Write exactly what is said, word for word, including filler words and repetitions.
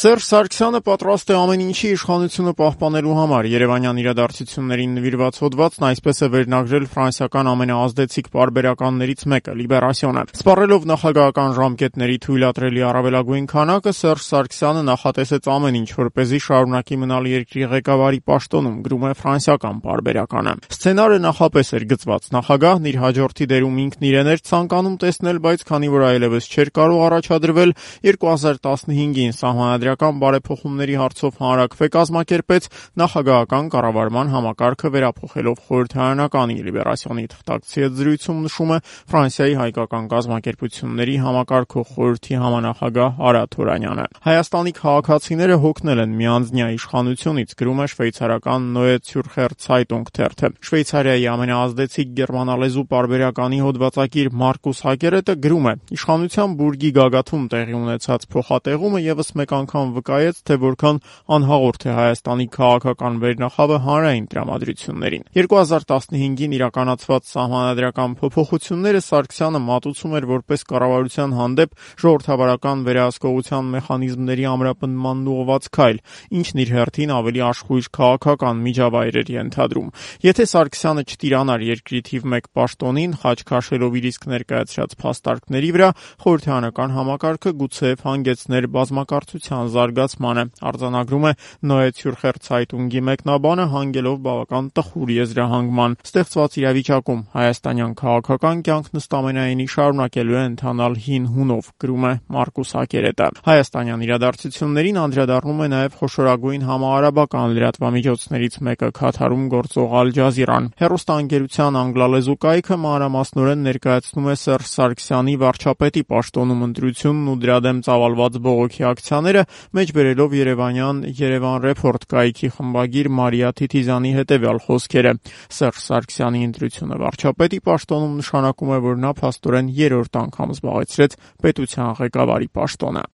Սերժ Սարգսյանը պատրաստ է ամեն ինչի իշխանությունը պահպանելու համար։ Երևանյան իրադարձություններին նվիրված հոդվածն այսպես է վերնագրել ֆրանսիական ամենաազդեցիկ պարբերականներից մեկը՝ Լիբերասիոնը։ Սպառելով նախագահական ժամկետների թույլատրելի առավելագույն քանակը, Սերժ Սարգսյանը նախատեսեց ամեն ինչ, որպեսզի շարունակի մնալ երկրի ղեկավարի պաշտոնում, գրում է ֆրանսիական պարբերականը։ Սցենարը նախապես էր գծված։ Նախագահն իր հաջորդի դերում ինքն իրեն էր ցանկանում տեսնել, բայց քանի որ այլևս չէր կարող առաջադրվել, երկու հազար տասնհինգին սահմանադրական բարեփոխումների հարցով հանրաքվե կազմակերպեց, նախագահական կառավարման համակարգը վերափոխելով խորհրդարանականի։ Լիբերասիոնի թղթակցի հետ զրույցում նշում է Ֆրանսիայի հայկական կազմակերպությունների համակարգող խորհրդի համանախագահ Արա Թորանյանը։ Հայաստանի քաղաքացիները հոգնել են միանձնյա իշխանությունից, գրում է շվեյցարական Neue Zürcher Zeitung թերթը։ Շվեյցարիայի ամենաազդեցիկ գերմանալեզու պարբերականի հոդվածագիր Մարկուս Հակերետը գրում է. իշխանության բուրգի գագաթում տեղի ունեցած փոխատեղումը եւս մեկ անգամ վկայեց, թե որքան անհաղորդ է Հայաստանի քաղաքական վերնախավը հանրային տրամադրություններին։ երկու հազար տասնհինգին իրականացված սահմանադրական փոփոխությունները Սարգսյանը մատուցում էր որպես կառավարության հանդեպ ժողովրդավարական վերահսկողության մեխանիզմների ամրապնդմանն ուղղված քայլ, ինչն իր հերթին ավելի աշխույժ քաղաքական միջավայր էր ենթադրում։ Եթե Սարգսյանը չտիրանար երկրի թիվ մեկ պաշտոնին, խաչ քաշելով իր իսկ ներկայացրած փաստարկների վրա, խորհրդարանական համակարգը գուցեև հանգեցներ բազմակարծության զարգացմանը, արձանագրում է Neue Zürcher Zeitung-ի մեկնաբանը, հանգելով բավական տխուր եզրահանգման։ Ստեղծված իրավիճակում հայաստանյան քաղաքական կյանքն ըստ ամենայնի շարունակելու է ընթանալ հին հունով, գրում է Մարկուս Հակերետը։ Հայաստանյան իրադարձություններին անդրադառնում է նաև խոշորագույն համաարաբական լրատվամիջոցներից մեկը Քաթարում գործող Ալ Ջազիրան։ Հեռուստաընկերության անգլալեզու կայքը մանրամասնորեն ներկայացնում է Սերժ Սարգսյանի վարչապետի պաշտոնում ընտրությունն ու դրա դեմ ծավալված բողոքի ակցիաները, մեջբերելով երևանյան Երևան Ռեփորտ կայքի խմբագիր Մարիա Թիթիզյանի հետևյալ խոսքերը. Սերժ Սարգսյանի ընտրությունը վարչապետի պաշտոնում նշանակում է, որ նա փաստորեն երրորդ անգամ զբաղեցրեց պետության ղեկավարի պաշտոնը։